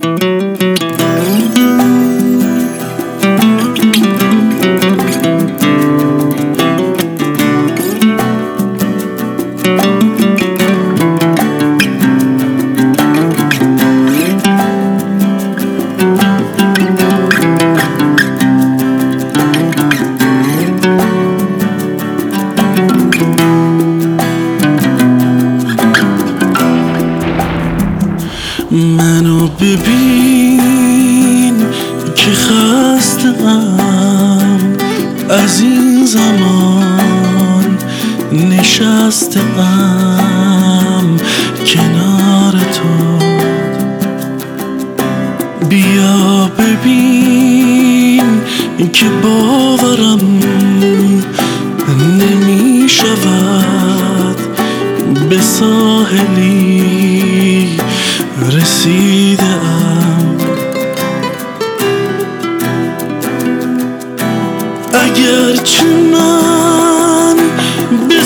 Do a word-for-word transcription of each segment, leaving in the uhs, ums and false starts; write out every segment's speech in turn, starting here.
منو ببین که خسته‌ام از این زمان، نشسته‌ام کنار تو. بیا ببین که باورم نمی شود به ساحلی رسیدم. اگرچه من به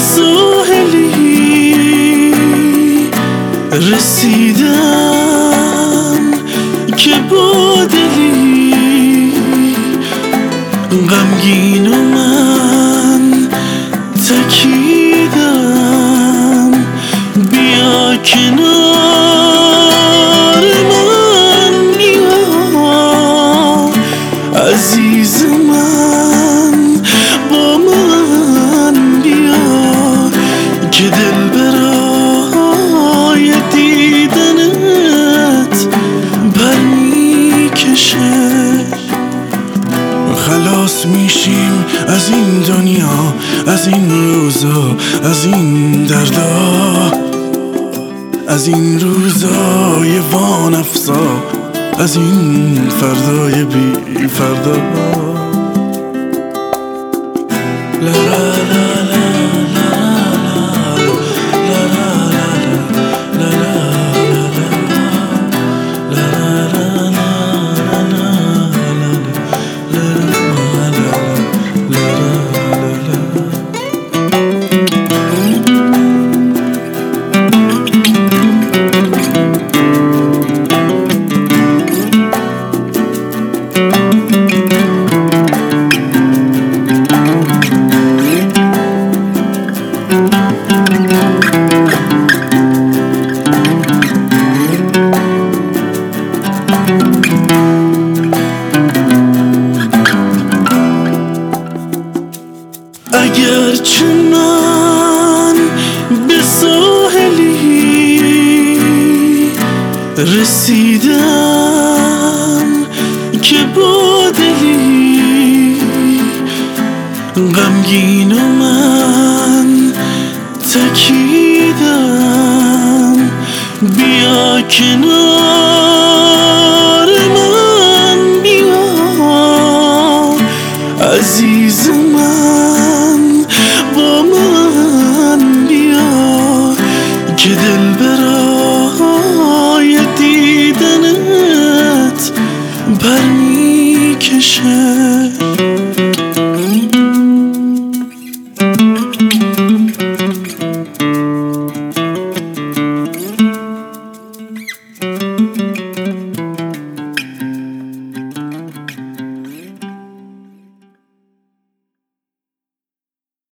ساحلی رسیدم که با دلی غمگین و من تکیدم. بیا کنار من، بیا عزیز من، با من بیا که دل برای دیدنت پر میکشه. خلاص میشیم از این دنیا، از این روزا، از این دردا، از این روزای وانفسا، از این فردای بی فردا. لا لا لا لا اگرچه من به ساحلی رسیدم که با دلی غمگین و من تکیدم. بیا کنار من، بیا عزیز من، با من بیا که دل